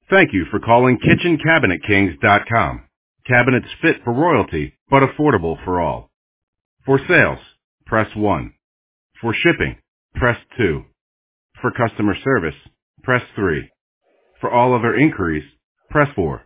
Thank you for calling KitchenCabinetKings.com. Cabinets fit for royalty, but affordable for all. For sales, press 1. For shipping, press 2. For customer service, press 3. For all other inquiries, press 4.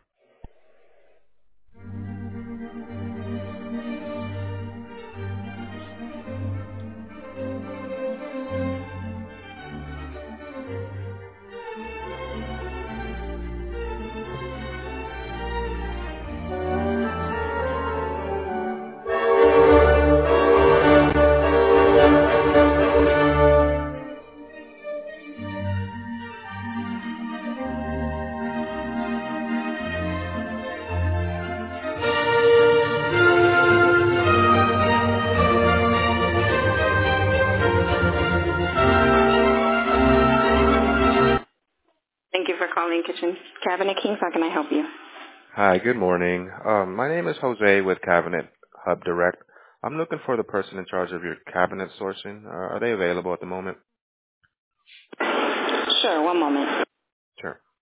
Thank you for calling Kitchen Cabinet Kings. How can I help you? Hi, good morning. My name is Jose with Cabinet Hub Direct. I'm looking for the person in charge of your cabinet sourcing. Are they available at the moment? Sure, one moment. Sure.